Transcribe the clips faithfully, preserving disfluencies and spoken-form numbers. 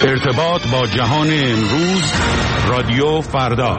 ارتباط با جهان امروز، رادیو فردا.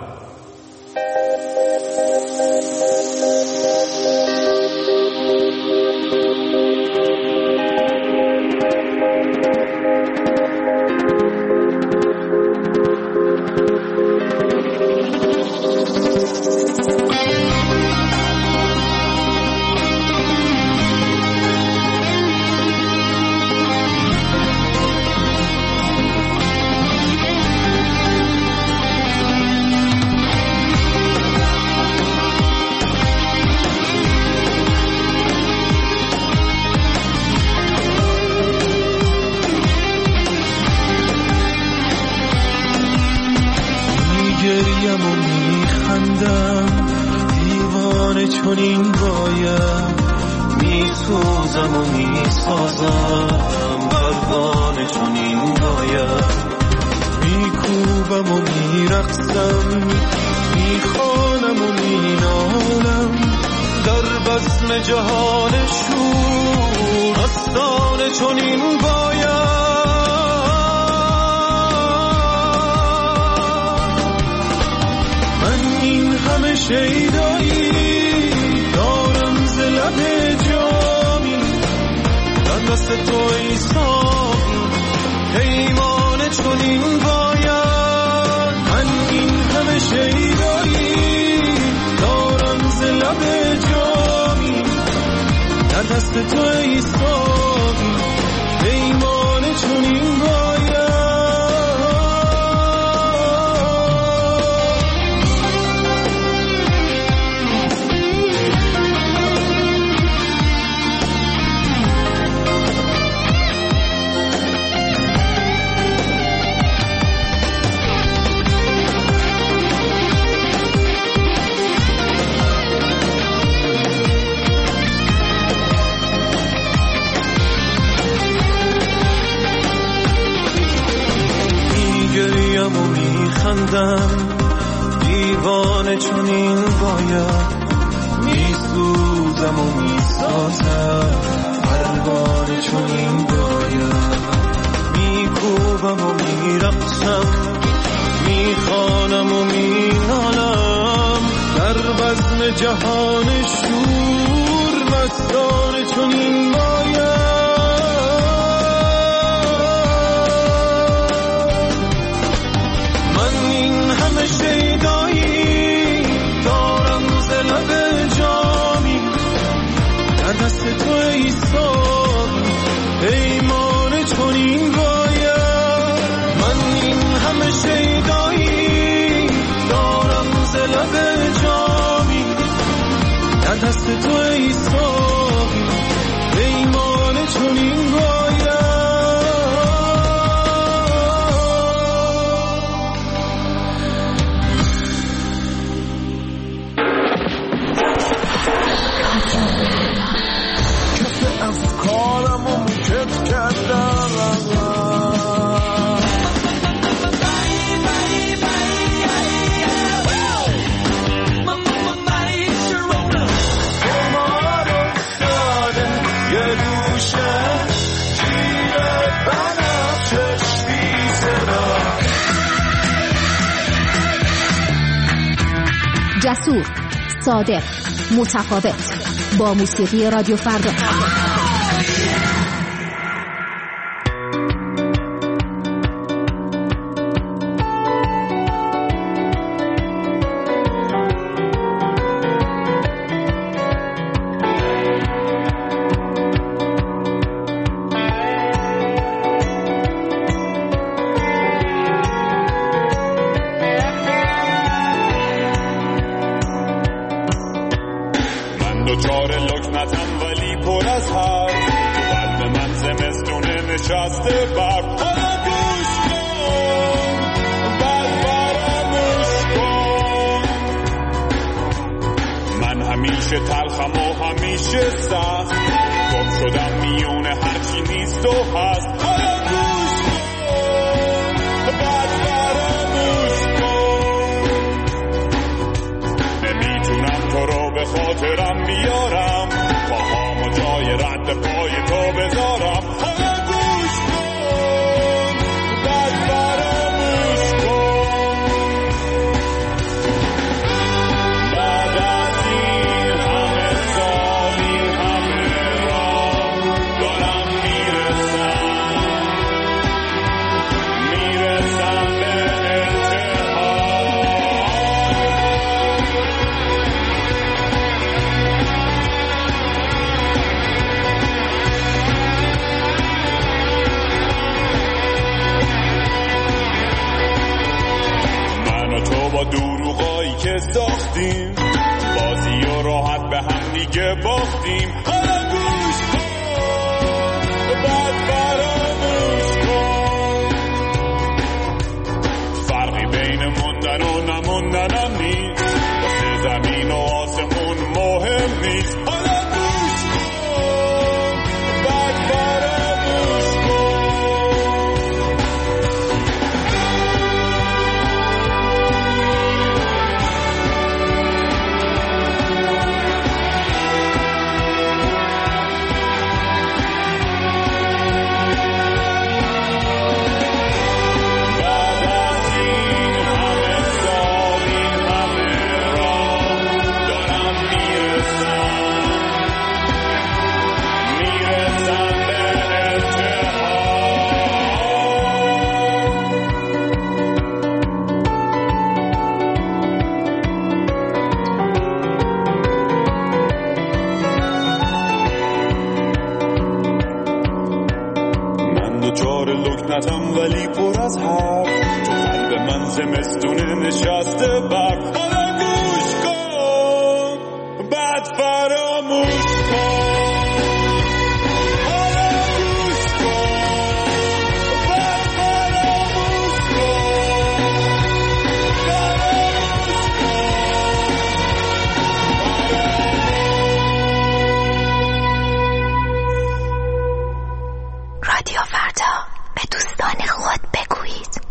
دیوانه چنین باید میسوزم و میسازم پروانه چنین باید میکوبم و میرقصم میخوانم و مینالم در بزم جهان شور مستانه چنین باید شیدایی دارم ز لب جامی در دست تو ایسان پیمان چنین باید من این همه شیدایی دارم ز لب جامی در دست تو ایسان پیمان چنین باید افکارم و کت کردم امار افتاده یه دوشه جیره بنفشش بی صدا جسور، صادق، متفاوت با موسیقی رادیو فردا. دوچار لکنتم ولی پر از حرف تو قلب من زمستونه نشسته برف حالا گوش کن بعد فراموش کن من همیشه تلخم و همیشه سخت گم شدم میونه هرچی نیست و هست حالا گوش کن بعد فراموش کن نمیتونم تو رو به خاطرم بیارم پاهامو جای رد پای تو بذارم حالا گوش کن با دروغایی که ساختیم بازی و راحت به هم دیگه باختیم. حالا گوش کن بعد فراموش کن، فرقی بین موندن و نموندنم نیست، واسه زمین و آسمون مهم نیست. حالا گوش کن بعد فراموش کن. لکنتم ولی پر از حرف، تو قلب من زمستونه نشسته برف. حالا گوش کن بعد فراموش کن. حالا گوش کن بعد فراموش کن. فراموش کن. رادیو فردا، به دوستان خود بگویید.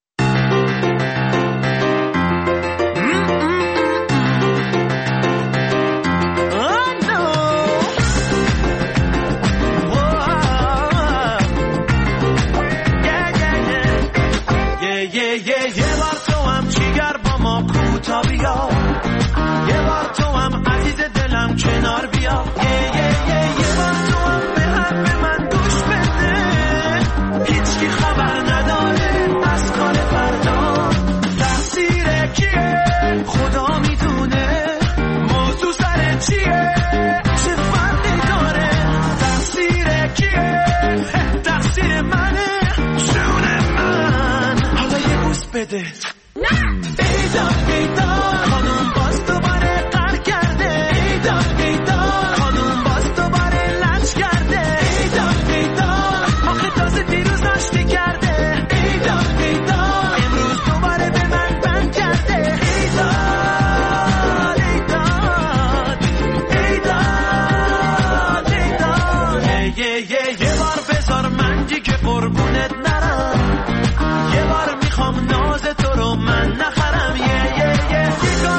یه بار تو هم چیگر با ما کوتا بیا، یه بار تو هم عزیز دلم کنار بیا. یه یه یه یه بار تو هم به حرف من گوش بده، هیچکی خبر نداره از کار فردا. تقصیر کیه خدا میدونه، موضوع سر چیه چه فرقی داره. تقصیر کیه تقصیر منه جون من. حالا یه بوس بده. ایدا ایدا خانم باز دوباره قهر کرده. ایدا ایدا خانم باز دوباره لج کرده. ایدا ایدا آخه تازه دیروز ناشتی کرده. ایدا ایدا امروز دوباره به من بند کرده. ایدا ایدا ایدا ایدا یه یه یه بار بذار من دیگه قربونت نرم، یه بار میخوام ناز تو رو من نخرم. یه یه یه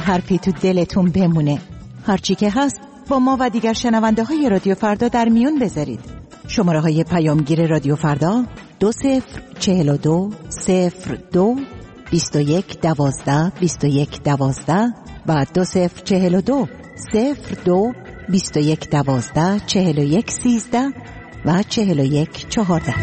حرفی تو دلتون بمونه. هرچی که هست با ما و دیگر شنونده های رادیو فردا در میون بذارید. شماره های پیامگیر رادیو فردا دو صفر چهل و دو صفر دو بیست و یک دوازده بیست و یک دوازده و دو صفر چهل و دو صفر دو بیست و یک دوازده چهل و یک سیزده و چهل و یک چهارده.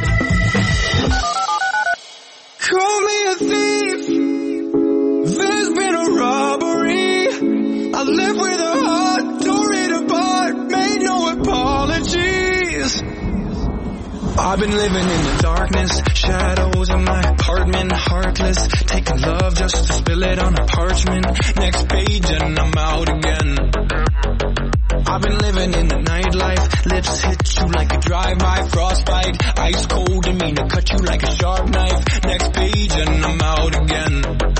Call me a thief. There's been a robbery. I live with a heart, tore it apart, made no apologies. I've been living in the darkness, shadows in my apartment, heartless, taking love just to spill it on a parchment. Next page and I'm out again. I've been living in the nightlife, lips hit you like a drive-by, frostbite, ice cold and mean to cut you like a sharp knife. Next page and I'm out again.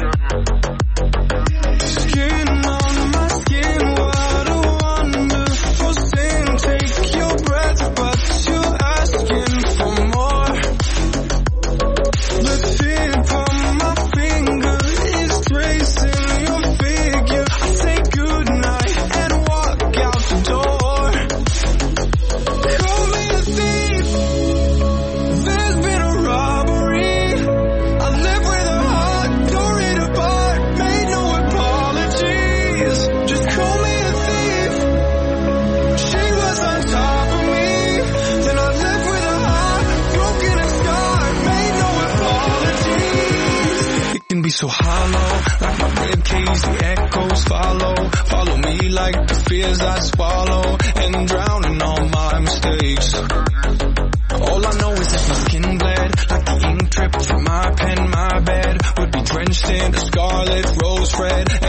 Skin on my skin, what a wonderful sin. Take your breath, but you're asking for more. The tip of my finger is tracing your figure. I say goodnight and walk out the door. Call me a thief. There's been a robbery. I live with a heart, tore it apart, made no apologies. Just call me a thief. She was on top of me. Then I lived with a heart, broken and scarred, made no apologies. It can be so hollow, like my ribcage, the echoes follow. Follow me like the fears I swallow, and drown in all my mistakes. All I know is that my skin bled, like the ink dripped from my pen. My bed would be drenched in a scarlet rose red,